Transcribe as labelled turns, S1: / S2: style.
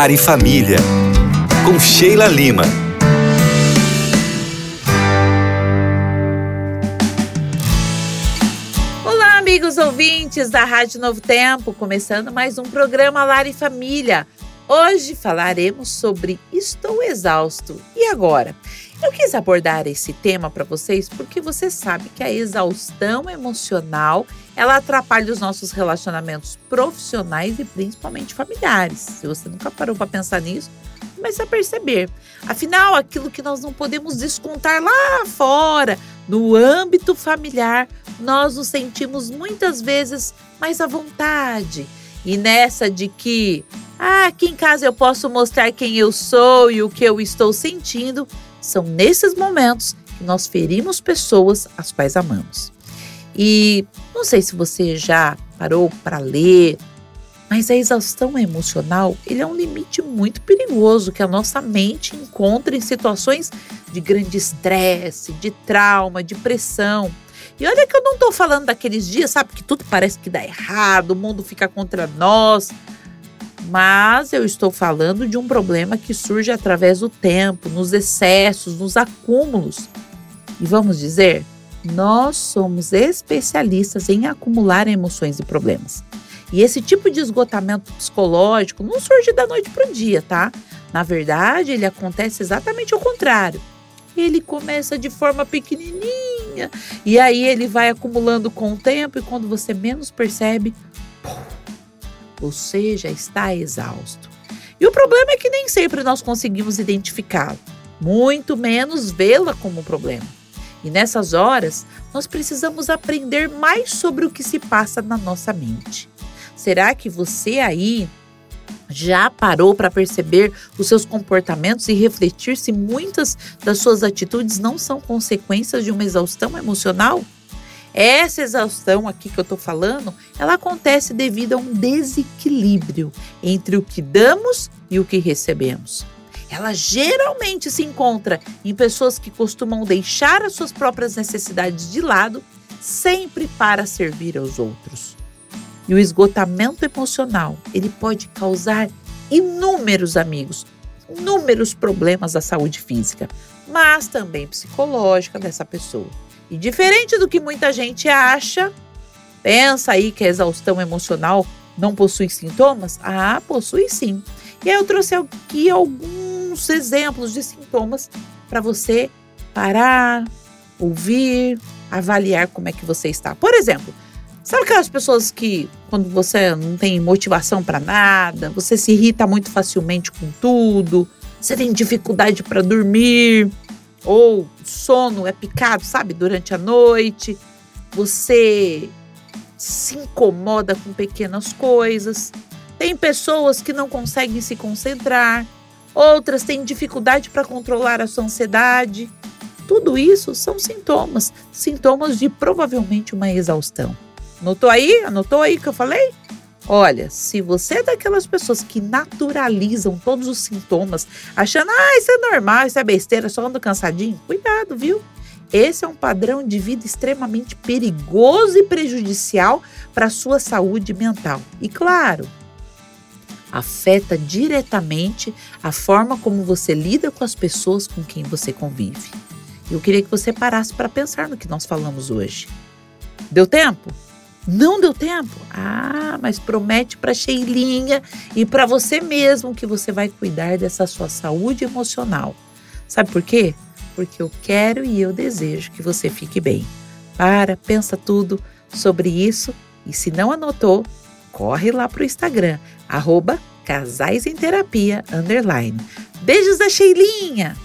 S1: Lar e Família, com Sheila Lima.
S2: Olá, amigos ouvintes da Rádio Novo Tempo, começando mais um programa Lar e Família. Hoje falaremos sobre Estou Exausto. E agora? Eu quis abordar esse tema para vocês porque você sabe que a exaustão emocional, ela atrapalha os nossos relacionamentos profissionais e principalmente familiares. Se você nunca parou para pensar nisso, comece a perceber. Afinal, aquilo que nós não podemos descontar lá fora, no âmbito familiar, nós nos sentimos muitas vezes mais à vontade. E nessa de que, aqui em casa eu posso mostrar quem eu sou e o que eu estou sentindo, são nesses momentos que nós ferimos pessoas as quais amamos. E não sei se você já parou para ler, mas a exaustão emocional, ele é um limite muito perigoso que a nossa mente encontra em situações de grande estresse, de trauma, de pressão. E olha que eu não estou falando daqueles dias, sabe, que tudo parece que dá errado, o mundo fica contra nós. Mas eu estou falando de um problema que surge através do tempo, nos excessos, nos acúmulos. E vamos dizer, nós somos especialistas em acumular emoções e problemas. E esse tipo de esgotamento psicológico não surge da noite para o dia, tá? Na verdade, ele acontece exatamente ao contrário. Ele começa de forma pequenininha e aí ele vai acumulando com o tempo e quando você menos percebe, você já está exausto. E o problema é que nem sempre nós conseguimos identificá-lo, muito menos vê-la como um problema. E nessas horas, nós precisamos aprender mais sobre o que se passa na nossa mente. Será que você aí já parou para perceber os seus comportamentos e refletir se muitas das suas atitudes não são consequências de uma exaustão emocional? Essa exaustão aqui que eu estou falando, ela acontece devido a um desequilíbrio entre o que damos e o que recebemos. Ela geralmente se encontra em pessoas que costumam deixar as suas próprias necessidades de lado, sempre para servir aos outros. E o esgotamento emocional, ele pode causar inúmeros problemas à saúde física, mas também psicológica dessa pessoa. E diferente do que muita gente acha, pensa aí que a exaustão emocional não possui sintomas? Possui sim. E aí eu trouxe aqui alguns exemplos de sintomas para você parar, ouvir, avaliar como é que você está. Por exemplo, sabe aquelas pessoas que quando você não tem motivação para nada, você se irrita muito facilmente com tudo, você tem dificuldade para dormir, ou sono é picado, sabe, durante a noite, você se incomoda com pequenas coisas. Tem pessoas que não conseguem se concentrar, outras têm dificuldade para controlar a sua ansiedade. Tudo isso são sintomas de provavelmente uma exaustão. Anotou aí o que eu falei? Olha, se você é daquelas pessoas que naturalizam todos os sintomas, achando, isso é normal, isso é besteira, só ando cansadinho, cuidado, viu? Esse é um padrão de vida extremamente perigoso e prejudicial para a sua saúde mental. E claro, afeta diretamente a forma como você lida com as pessoas com quem você convive. Eu queria que você parasse para pensar no que nós falamos hoje. Deu tempo? Não deu tempo? Mas promete para Sheilinha e para você mesmo que você vai cuidar dessa sua saúde emocional. Sabe por quê? Porque eu quero e eu desejo que você fique bem. Pensa tudo sobre isso e se não anotou, corre lá pro Instagram, @casaisemterapia_. Beijos da Sheilinha!